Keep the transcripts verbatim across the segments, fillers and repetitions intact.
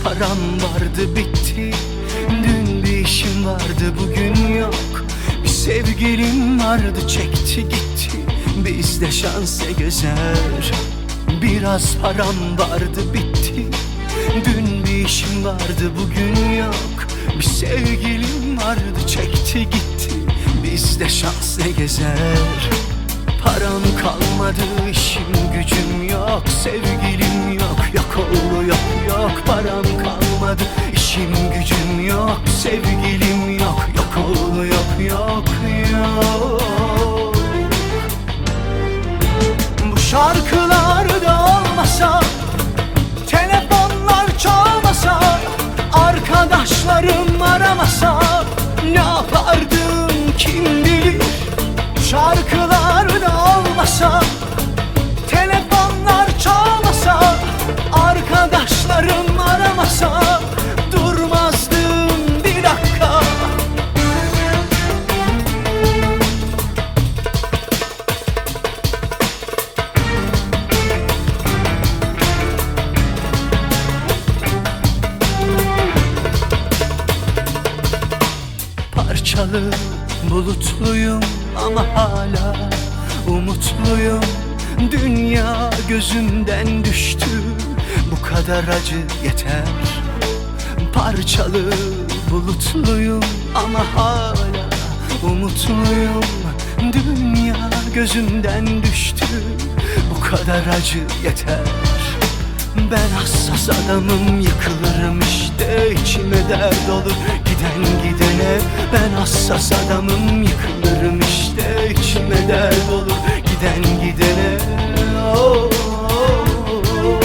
param vardı bitti. Dün bir işim vardı bugün yok. Bir sevgilim vardı çekti gitti. Bizde şans ne gezer. Biraz param vardı bitti. Dün bir işim vardı bugün yok. Bir sevgilim vardı çekti gitti. Bizde şans ne gezer. Param kalmadı, işim gücüm yok. Sevgilim yok, yok oldu yok yok. Param kalmadı, işim gücüm yok. Sevgilim yok, yok oldu yok yok yok. Bu şarkılar da olmasa, telefonlar çalmasa, arkadaşlarım aramasa, ne yapardım kim bilir. Bu şarkılar da olmasa, telefonlar çalmasa, arkadaşlarım aramasa, durmazdım bir dakika. Parçalı, bulutluyum ama hala umutluyum. Dünya gözümden düştü, bu kadar acı yeter. Parçalı, bulutluyum ama hala umutluyum. Dünya gözümden düştü, bu kadar acı yeter. Ben hassas adamım, yıkılırım işte, içime dert olur giden gidene. Ben hassas adamım, yıkılırım işte, içime dert olur giden gidene. Oh, oh, oh.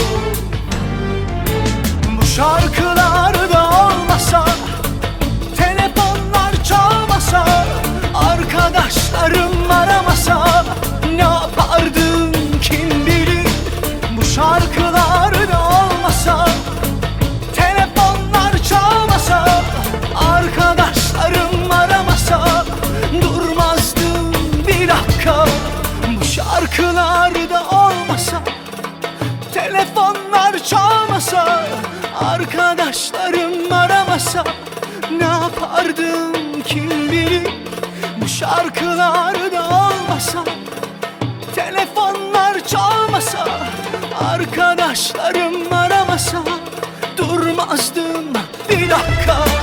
Bu şarkılar da olmasa, telefonlar çalmasa, arkadaşlarım aramasa, ne yapardım kim bilir. Bu şarkılar da olmasa, telefonlar çalmasa, arkadaşlarım aramasa, durmazdım bir dakika. Bu şarkılar da olmasa, telefonlar çalmasa, arkadaşlarım aramasa, ne yapardım kim bilir. Bu şarkılar da olmasa, telefonlar çalmasa, arkadaşlarım aramasa, durmazdım bir dakika.